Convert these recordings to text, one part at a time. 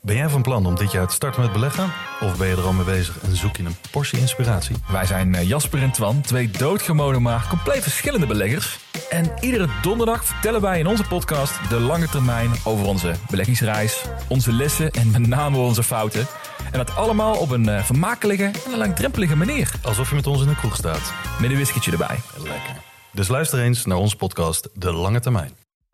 Ben jij van plan om dit jaar te starten met beleggen? Of ben je er al mee bezig en zoek je een portie inspiratie? Wij zijn Jasper en Twan, twee doodgewone maar compleet verschillende beleggers. En iedere donderdag vertellen wij in onze podcast de lange termijn over onze beleggingsreis, onze lessen en met name onze fouten. En dat allemaal op een vermakelijke en een langdrempelige manier. Alsof je met ons in een kroeg staat. Met een whiskytje erbij. Lekker. Dus luister eens naar onze podcast De Lange Termijn.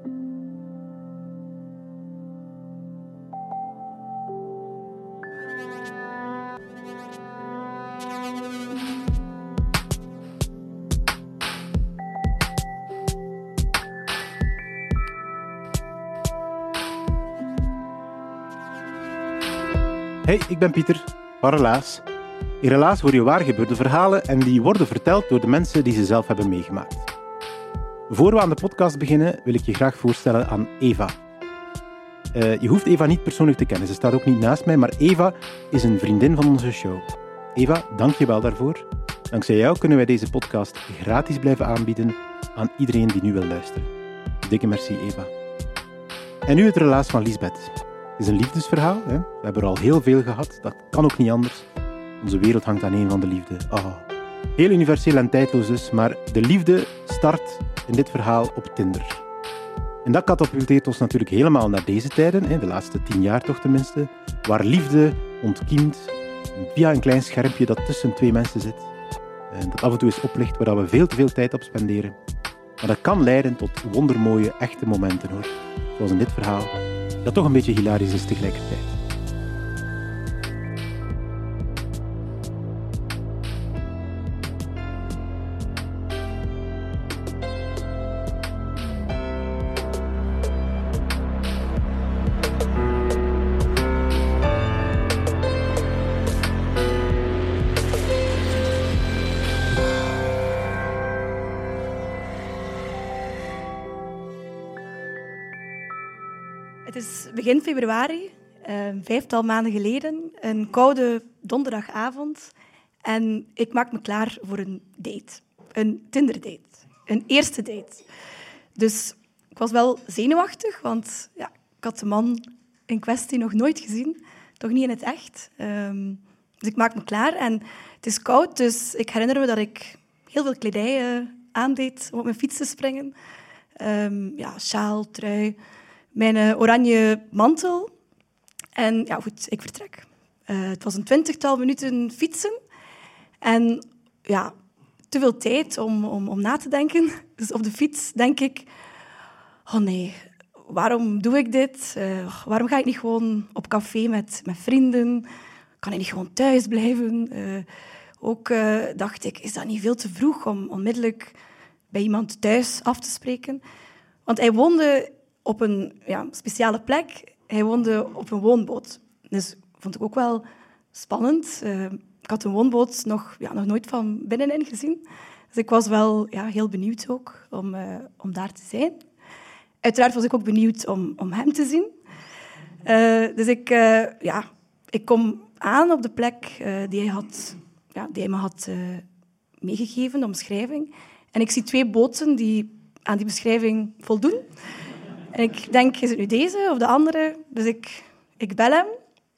Hey, ik ben Pieter, van Relaas. In Relaas hoor je waargebeurde verhalen en die worden verteld door de mensen die ze zelf hebben meegemaakt. Voor we aan de podcast beginnen, wil ik je graag voorstellen aan Eva. Je hoeft Eva niet persoonlijk te kennen, ze staat ook niet naast mij, maar Eva is een vriendin van onze show. Eva, dank je wel daarvoor. Dankzij jou kunnen wij deze podcast gratis blijven aanbieden aan iedereen die nu wil luisteren. Dikke merci, Eva. En nu het relaas van Liesbeth. Het is een liefdesverhaal. Hè? We hebben er al heel veel gehad. Dat kan ook niet anders. Onze wereld hangt aan één van de liefde. Oh. Heel universeel en tijdloos dus, maar de liefde start in dit verhaal op Tinder. En dat katapulteert ons natuurlijk helemaal naar deze tijden, hè? De laatste 10 jaar toch tenminste, waar liefde ontkiemt via een klein schermpje dat tussen twee mensen zit. En dat af en toe is oplicht, waar we veel te veel tijd op spenderen. Maar dat kan leiden tot wondermooie, echte momenten, hoor. Zoals in dit verhaal. Dat toch een beetje hilarisch is tegelijkertijd. Het is begin februari, 5 maanden geleden, een koude donderdagavond. En ik maak me klaar voor een date. Een Tinder-date. Een eerste date. Dus ik was wel zenuwachtig, want ja, ik had de man in kwestie nog nooit gezien. Toch niet in het echt. Dus ik maak me klaar en het is koud, dus ik herinner me dat ik heel veel kledij aandeed om op mijn fiets te springen. Sjaal, trui, mijn oranje mantel. En ja, goed, ik vertrek. Het was een 20-tal minuten fietsen. En ja, te veel tijd om na te denken. Dus op de fiets denk ik... Oh nee, waarom doe ik dit? Waarom ga ik niet gewoon op café met vrienden? Kan ik niet gewoon thuis blijven? Ook dacht ik, is dat niet veel te vroeg om onmiddellijk bij iemand thuis af te spreken? Want hij woonde op een speciale plek. Hij woonde op een woonboot. Dus vond ik ook wel spannend. Ik had een woonboot nog nooit van binnenin gezien. Dus ik was wel heel benieuwd ook om daar te zijn. Uiteraard was ik ook benieuwd om hem te zien. Dus ik kom aan op de plek die hij me had meegegeven, de omschrijving. En ik zie 2 boten die aan die beschrijving voldoen. En ik denk, is het nu deze of de andere? Dus ik bel hem.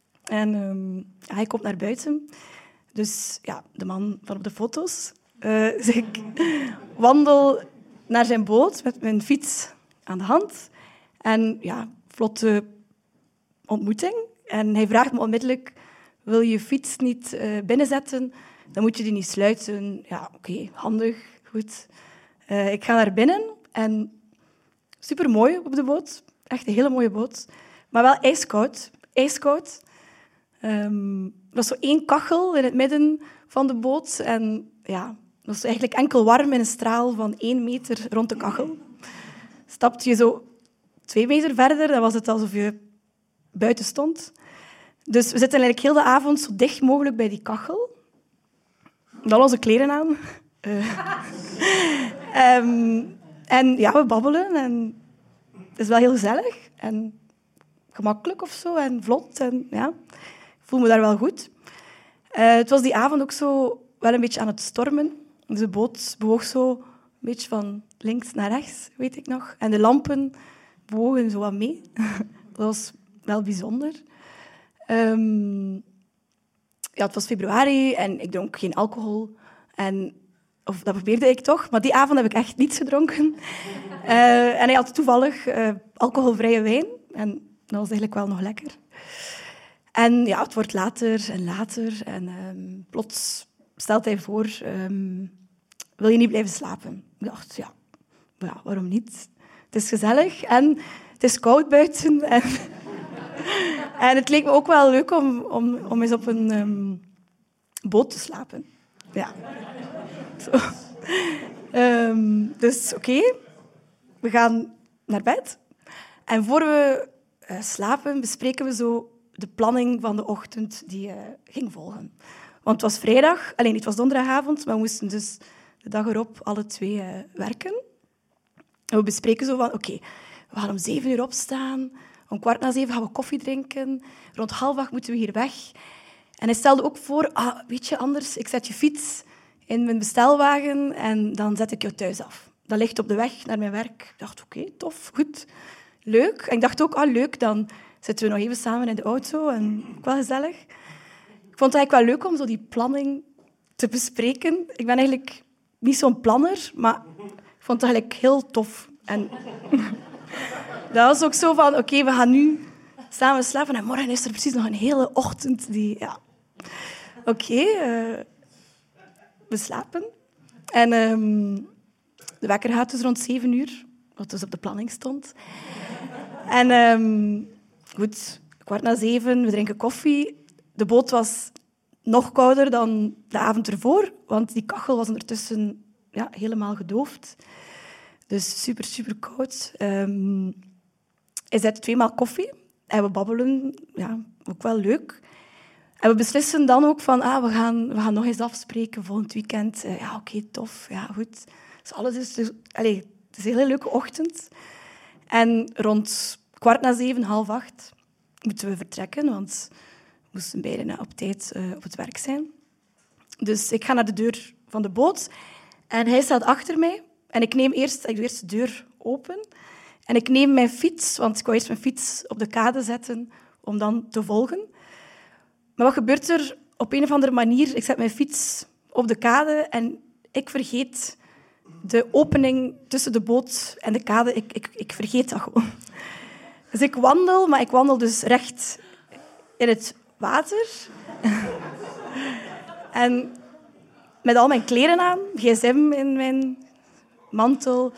En hij komt naar buiten. Dus ja, de man van op de foto's. Dus ik wandel naar zijn boot met mijn fiets aan de hand. En ja, vlotte ontmoeting. En hij vraagt me onmiddellijk, wil je fiets niet binnenzetten? Dan moet je die niet sluiten. Ja, oké, handig, goed. Ik ga naar binnen en supermooi op de boot. Echt een hele mooie boot. Maar wel ijskoud. Ijskoud. Er was zo 1 kachel in het midden van de boot. En ja, het was eigenlijk enkel warm in een straal van 1 meter rond de kachel. Stapte je zo 2 meter verder, dan was het alsof je buiten stond. Dus we zitten eigenlijk heel de avond zo dicht mogelijk bij die kachel. Met al onze kleren aan. En ja, we babbelen. En het is wel heel gezellig. En gemakkelijk of zo. En vlot. En ja, ik voel me daar wel goed. Het was die avond ook zo wel een beetje aan het stormen. Dus de boot bewoog zo een beetje van links naar rechts, weet ik nog. En de lampen bewogen zo wat mee. Dat was wel bijzonder. Het was februari en ik dronk geen alcohol. Of dat probeerde ik toch, maar die avond heb ik echt niets gedronken. En hij had toevallig alcoholvrije wijn. En dat was eigenlijk wel nog lekker. En ja, het wordt later en later. En plots stelt hij voor, wil je niet blijven slapen? Ik dacht, ja, waarom niet? Het is gezellig en het is koud buiten. En het leek me ook wel leuk om eens op een boot te slapen. Ja. Zo. Dus oké, we gaan naar bed. En voor we slapen bespreken we zo de planning van de ochtend die ging volgen. Want het was vrijdag, het was donderdagavond, maar we moesten dus de dag erop alle twee werken. En we bespreken zo van, oké, we gaan om 7 uur opstaan. Om 7:15 gaan we koffie drinken. Rond 7:30 moeten we hier weg. En hij stelde ook voor, weet je, anders, ik zet je fiets in mijn bestelwagen en dan zet ik jou thuis af. Dat ligt op de weg naar mijn werk. Ik dacht, oké, tof, goed, leuk. En ik dacht ook, leuk, dan zitten we nog even samen in de auto en ook wel gezellig. Ik vond het eigenlijk wel leuk om zo die planning te bespreken. Ik ben eigenlijk niet zo'n planner, maar ik vond het eigenlijk heel tof. En dat was ook zo van, oké, we gaan nu samen slapen en morgen is er precies nog een hele ochtend die... Ja. Oké, we slapen. En de wekker gaat dus rond 7 uur, wat dus op de planning stond. En goed, 7:15, we drinken koffie. De boot was nog kouder dan de avond ervoor, want die kachel was ondertussen helemaal gedoofd. Dus super, super koud. Hij zet 2 maal koffie en we babbelen. Ja, ook wel leuk. En we beslissen dan ook van, we gaan nog eens afspreken volgend weekend. Oké, tof. Ja, goed. Dus alles is... het is een hele leuke ochtend. En rond 7:15, 7:30 moeten we vertrekken, want we moesten beiden op tijd op het werk zijn. Dus ik ga naar de deur van de boot en hij staat achter mij. En ik doe eerst de deur open. En ik neem mijn fiets, want ik wou eerst mijn fiets op de kade zetten om dan te volgen. Maar wat gebeurt er? Op een of andere manier, ik zet mijn fiets op de kade en ik vergeet de opening tussen de boot en de kade. Ik vergeet dat gewoon. Dus ik wandel, maar ik wandel dus recht in het water. En met al mijn kleren aan, gsm in mijn mantel.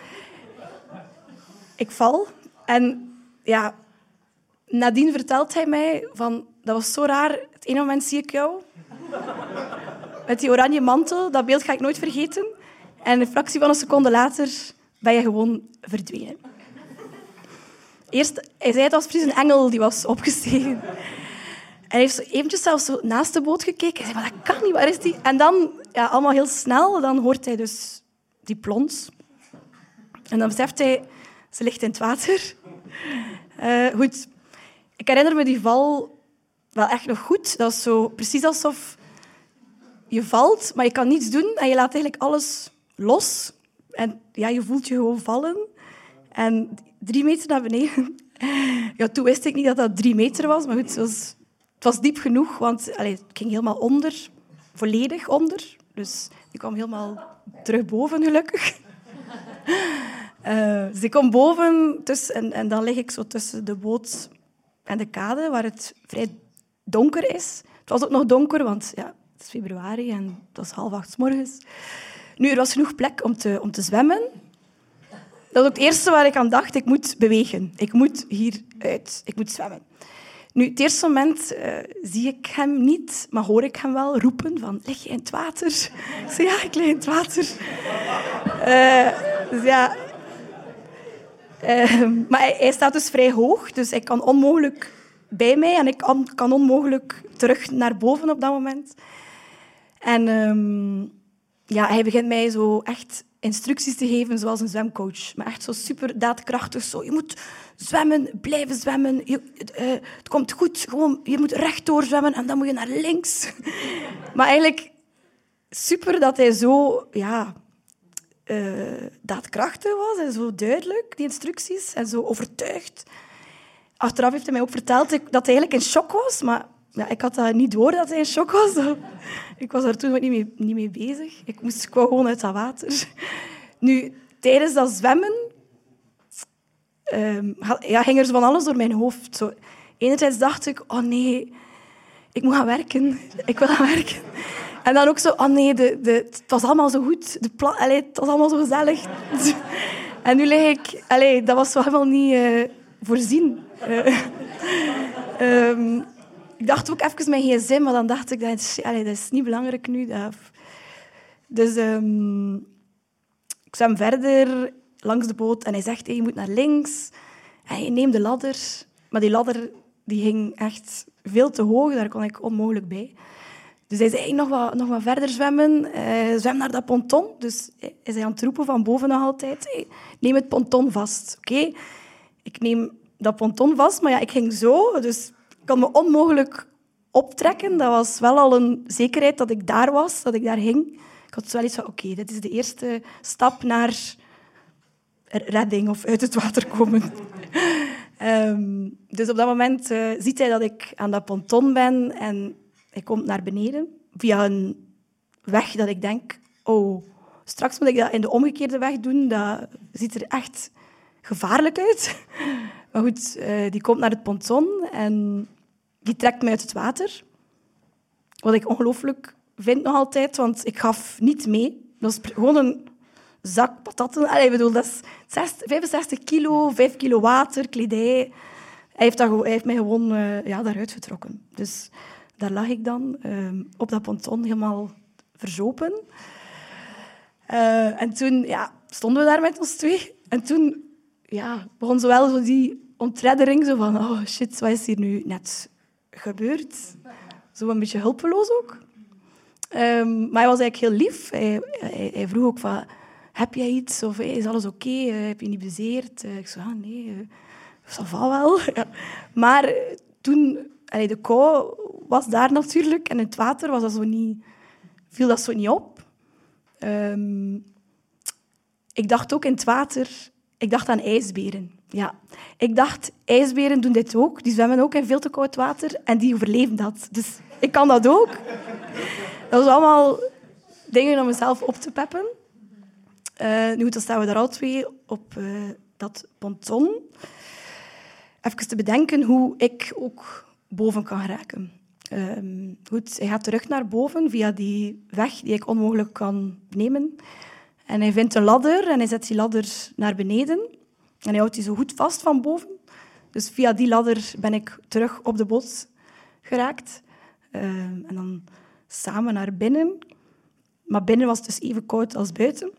Ik val. En ja, nadien vertelt hij mij van... Dat was zo raar. Het ene moment zie ik jou met die oranje mantel. Dat beeld ga ik nooit vergeten. En een fractie van een seconde later ben je gewoon verdwenen. Eerst, hij zei het was precies een engel die was opgestegen. En hij heeft eventjes zelfs zo naast de boot gekeken. Hij zei, maar dat kan niet, waar is die? En dan, allemaal heel snel, dan hoort hij dus die plons. En dan beseft hij, ze ligt in het water. Goed, ik herinner me die val wel echt nog goed. Dat is zo precies alsof je valt, maar je kan niets doen en je laat eigenlijk alles los. En je voelt je gewoon vallen. En 3 meter naar beneden. Ja, toen wist ik niet dat dat 3 meter was, maar goed, het was diep genoeg, want het ging helemaal onder, volledig onder. Dus ik kwam helemaal terug boven, gelukkig. Dus ik kom boven en dan lig ik zo tussen de boot en de kade, waar het vrij donker is. Het was ook nog donker, want het is februari en het was 7:30 's morgens. Nu, er was genoeg plek om te zwemmen. Dat was ook het eerste waar ik aan dacht. Ik moet bewegen. Ik moet hieruit. Ik moet zwemmen. Nu, het eerste moment zie ik hem niet, maar hoor ik hem wel roepen van, lig je in het water? Ik zeg, ja, ik lig in het water. Dus ja... maar hij staat dus vrij hoog, dus hij kan onmogelijk bij mij en ik kan onmogelijk terug naar boven op dat moment. En hij begint mij zo echt instructies te geven zoals een zwemcoach. Maar echt zo super daadkrachtig. Zo, je moet zwemmen, blijven zwemmen. Het komt goed, gewoon, je moet rechtdoor zwemmen en dan moet je naar links. Maar eigenlijk super dat hij zo... daadkrachtig was en zo duidelijk, die instructies, en zo overtuigd. Achteraf heeft hij mij ook verteld dat hij eigenlijk in shock was, maar ja, ik had dat niet door dat hij in shock was. Ik was daar toen niet mee bezig. Ik kwam gewoon uit dat water. Nu, tijdens dat zwemmen ging er zo van alles door mijn hoofd. Zo, enerzijds dacht ik, oh nee, ik moet gaan werken. Ik wil gaan werken. En dan ook zo, oh nee, het was allemaal zo goed. Het was allemaal zo gezellig. En nu lig ik... dat was zo helemaal niet voorzien. Ik dacht ook even mijn gsm, maar dan dacht ik, dat is niet belangrijk nu. Dus ik zwem verder langs de boot en hij zegt, je moet naar links. En hij neemt de ladder. Maar die ladder die ging echt veel te hoog, daar kon ik onmogelijk bij. Dus hij zei, nog wat verder zwemmen. Zwem naar dat ponton. Dus hij zei aan het roepen van boven nog altijd. Hey, neem het ponton vast. Oké. Ik neem dat ponton vast, maar ja, ik ging zo. Dus ik kon me onmogelijk optrekken. Dat was wel al een zekerheid dat ik daar was, dat ik daar ging. Ik had wel iets van, oké, dit is de eerste stap naar redding of uit het water komen. Dus op dat moment ziet hij dat ik aan dat ponton ben en hij komt naar beneden via een weg dat ik denk, oh, straks moet ik dat in de omgekeerde weg doen. Dat ziet er echt gevaarlijk uit. Maar goed, die komt naar het ponton en die trekt mij uit het water. Wat ik ongelooflijk vind nog altijd, want ik gaf niet mee. Dat is gewoon een zak patatten. Ik bedoel, dat is 65 kilo, 5 kilo water, kledij. Hij heeft mij gewoon daaruit getrokken. Dus daar lag ik dan op dat ponton helemaal verzopen. En toen stonden we daar met ons twee. En toen begon zowel zo die ontreddering, zo van, oh shit, wat is hier nu net gebeurd? Zo een beetje hulpeloos ook. Maar hij was eigenlijk heel lief. Hij vroeg ook van, heb jij iets? Of is alles oké? Heb je niet bezeerd? Ik zei, nee, ça va wel. Ja. Maar toen, de kou was daar natuurlijk. En in het water was dat viel dat zo niet op. Ik dacht ook in het water... Ik dacht aan ijsberen. Ja. Ik dacht, ijsberen doen dit ook. Die zwemmen ook in veel te koud water. En die overleven dat. Dus ik kan dat ook. Dat was allemaal dingen om mezelf op te peppen. Nu goed, dan staan we daar al twee op dat ponton. Even te bedenken hoe ik ook boven kan geraken. Goed, hij gaat terug naar boven via die weg die ik onmogelijk kan nemen. En hij vindt een ladder en hij zet die ladder naar beneden. En hij houdt die zo goed vast van boven. Dus via die ladder ben ik terug op de boot geraakt. En dan samen naar binnen. Maar binnen was het dus even koud als buiten.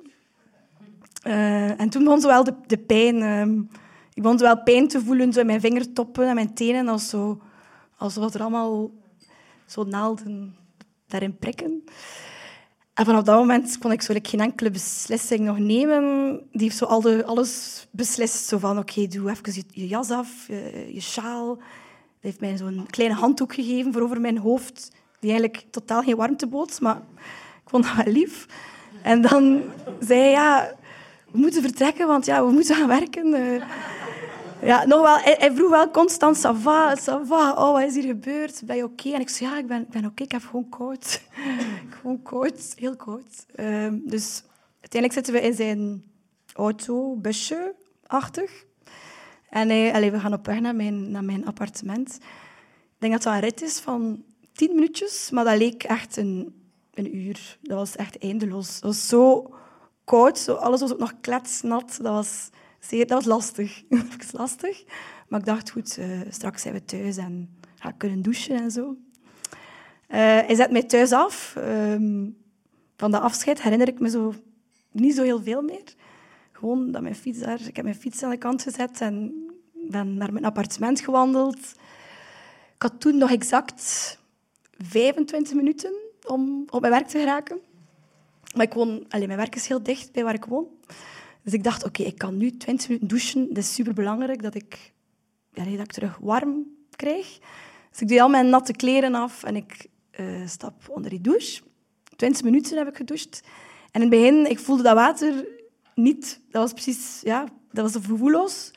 En toen begon zo wel de pijn. Ik begon zo wel pijn te voelen zo in mijn vingertoppen en mijn tenen. Alsof er allemaal zo naalden daarin prikken. En vanaf dat moment kon ik zo geen enkele beslissing nog nemen. Die heeft zo alles beslist. Zo van, oké, doe even je jas af, je sjaal. Die heeft mij zo'n kleine handdoek gegeven voor over mijn hoofd. Die eigenlijk totaal geen warmte bood, maar ik vond dat wel lief. En dan zei hij, we moeten vertrekken, want we moeten gaan werken. Nog wel, hij vroeg wel constant, ça va, oh, wat is hier gebeurd? Ben je oké? En ik zei, ik ben oké, ik heb gewoon koud. Gewoon koud, heel koud. Dus uiteindelijk zitten we in zijn auto, busje-achtig. En we gaan op weg naar mijn appartement. Ik denk dat dat een rit is van 10 minuutjes, maar dat leek echt een uur. Dat was echt eindeloos. Dat was zo koud, alles was ook nog kletsnat. Dat was lastig. Lastig. Maar ik dacht, goed, straks zijn we thuis en ga ik kunnen douchen en zo. Hij zet mij thuis af. Van dat afscheid herinner ik me zo niet zo heel veel meer. Gewoon dat mijn fiets daar... Ik heb mijn fiets aan de kant gezet en ben naar mijn appartement gewandeld. Ik had toen nog exact 25 minuten om op mijn werk te geraken. Maar mijn werk is heel dicht bij waar ik woon. Dus ik dacht, oké, ik kan nu 20 minuten douchen. Dat is superbelangrijk dat ik terug warm krijg. Dus ik doe al mijn natte kleren af en ik stap onder die douche. 20 minuten heb ik gedoucht. En in het begin, ik voelde dat water niet. Dat was precies, dat was gevoelloos.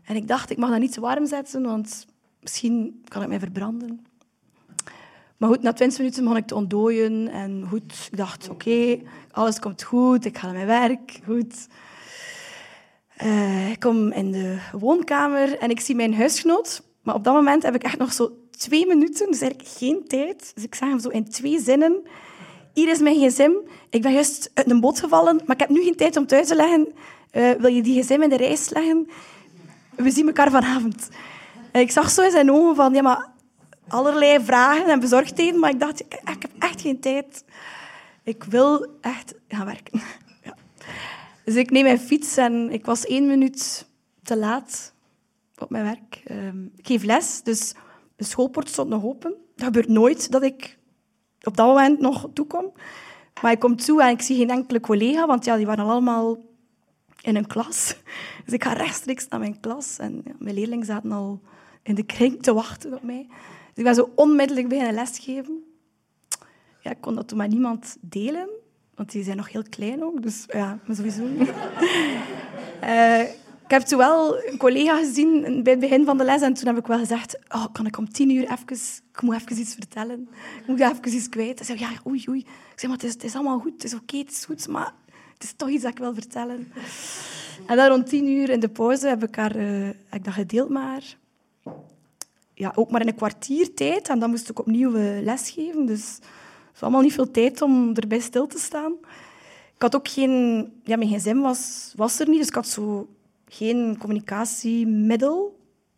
En ik dacht, ik mag dat niet te warm zetten, want misschien kan ik mij verbranden. Maar goed, na 20 minuten begon ik te ontdooien. En goed, ik dacht, oké, alles komt goed. Ik ga naar mijn werk. Goed. Ik kom in de woonkamer en ik zie mijn huisgenoot. Maar op dat moment heb ik echt nog zo 2 minuten, dus eigenlijk geen tijd. Dus ik zeg hem zo in 2 zinnen. Hier is mijn gsm. Ik ben juist uit een boot gevallen, maar ik heb nu geen tijd om het uit te leggen. Wil je die gsm in de rijst leggen? We zien elkaar vanavond. En ik zag zo in zijn ogen van, ja, maar allerlei vragen en bezorgdheden, maar ik dacht, ik heb echt geen tijd. Ik wil echt gaan werken. Ja. Dus ik neem mijn fiets en ik was 1 minuut te laat op mijn werk. Ik geef les, dus de schoolpoort stond nog open. Dat gebeurt nooit dat ik op dat moment nog toekom. Maar ik kom toe en ik zie geen enkele collega, want ja, die waren allemaal in een klas. Dus ik ga rechtstreeks naar mijn klas en ja, mijn leerlingen zaten al in de kring te wachten op mij. Dus ik ben zo onmiddellijk beginnen lesgeven. Ja, ik kon dat toen met niemand delen, want die zijn nog heel klein ook, dus ja, maar sowieso niet. Ik heb toen wel een collega gezien bij het begin van de les en toen heb ik wel gezegd, kan ik om 10 uur even, ik moet even iets vertellen. Ik moet even iets kwijt. Hij zei, ja, oei. Ik zei, maar het is allemaal goed, het is oké, het is goed, maar het is toch iets dat ik wil vertellen. En dan rond 10 uur in de pauze heb ik dat gedeeld met haar. Ja, ook maar in een kwartier tijd. En dan moest ik opnieuw lesgeven. Dus het was allemaal niet veel tijd om erbij stil te staan. Ik had ook geen... Ja, mijn gsm was er niet, dus ik had zo geen communicatiemiddel.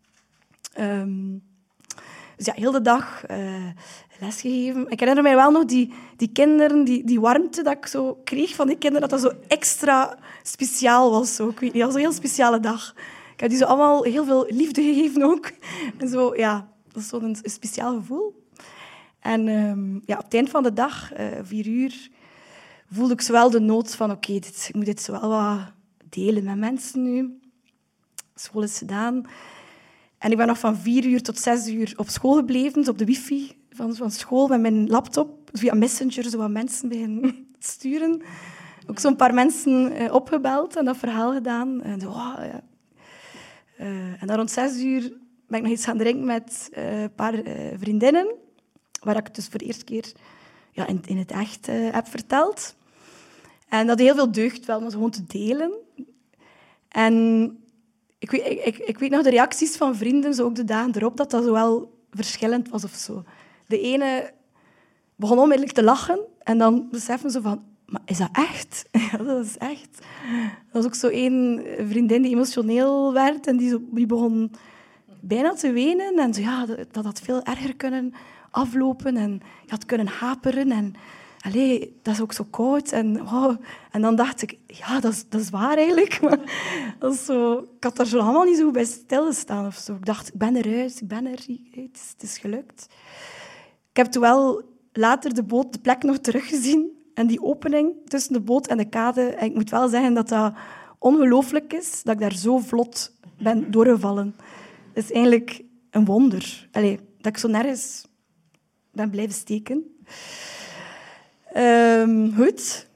Dus ja, heel de dag lesgegeven. Ik herinner mij wel nog die kinderen, die warmte dat ik zo kreeg van die kinderen, dat zo extra speciaal was. Zo. Ik weet niet, dat was een heel speciale dag. Ik heb die zo allemaal heel veel liefde gegeven ook. En zo, ja, dat is zo'n speciaal gevoel. En ja, op het eind van de dag, 4 uur, voelde ik zowel de nood van oké, ik moet dit zowel wat delen met mensen nu. School is gedaan. En ik ben nog van 4 uur tot 6 uur op school gebleven, dus op de wifi van school, met mijn laptop, via Messenger, zo wat mensen beginnen sturen. Ook zo'n paar mensen opgebeld en dat verhaal gedaan. En zo, ja. En dan rond 6 uur ben ik nog iets gaan drinken met een paar vriendinnen, waar ik het dus voor de eerste keer ja, in het echt heb verteld. En dat deed heel veel deugd wel, om gewoon te delen. En ik weet nog de reacties van vrienden, zo ook de dagen erop, dat zo wel verschillend was of zo. De ene begon onmiddellijk te lachen en dan beseffen ze van, maar is dat echt? Ja, dat is echt. Er was ook zo één vriendin die emotioneel werd en die begon bijna te wenen. En zo, ja, dat had veel erger kunnen aflopen en je had kunnen haperen. En allee, dat is ook zo koud. En dan dacht ik, ja, dat is waar eigenlijk. Maar dat is zo, ik had daar zo allemaal niet zo bij stilgestaan of zo. Ik dacht, ik ben eruit, het is gelukt. Ik heb toen wel later de plek nog teruggezien. En die opening tussen de boot en de kade. En ik moet wel zeggen dat dat ongelooflijk is, dat ik daar zo vlot ben doorgevallen. Dat is eigenlijk een wonder. Allee, dat ik zo nergens ben blijven steken. Goed.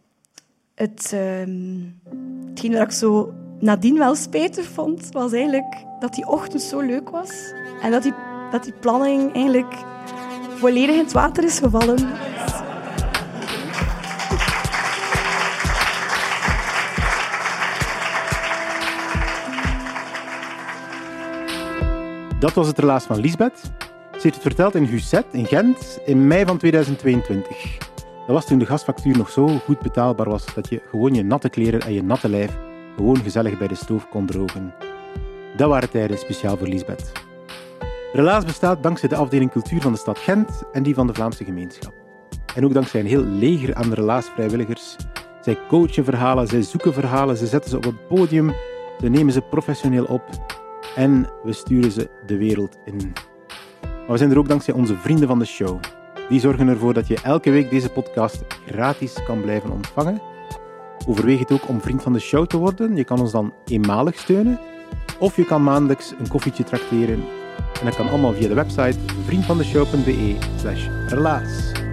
Hetgeen wat ik zo nadien wel spijtig vond, was eigenlijk dat die ochtend zo leuk was. En dat die planning eigenlijk volledig in het water is gevallen. Dat was het relaas van Liesbeth. Ze heeft het verteld in Gusset in Gent in mei van 2022. Dat was toen de gasfactuur nog zo goed betaalbaar was dat je gewoon je natte kleren en je natte lijf gewoon gezellig bij de stoof kon drogen. Dat waren tijden speciaal voor Liesbeth. Relaas bestaat dankzij de afdeling cultuur van de stad Gent en die van de Vlaamse gemeenschap. En ook dankzij een heel leger aan relaasvrijwilligers. Zij coachen verhalen, zij zoeken verhalen, ze zetten ze op het podium, ze nemen ze professioneel op en we sturen ze de wereld in. Maar we zijn er ook dankzij onze vrienden van de show. Die zorgen ervoor dat je elke week deze podcast gratis kan blijven ontvangen. Overweeg het ook om vriend van de show te worden. Je kan ons dan eenmalig steunen. Of je kan maandelijks een koffietje trakteren. En dat kan allemaal via de website vriendvandeshow.be/relaas.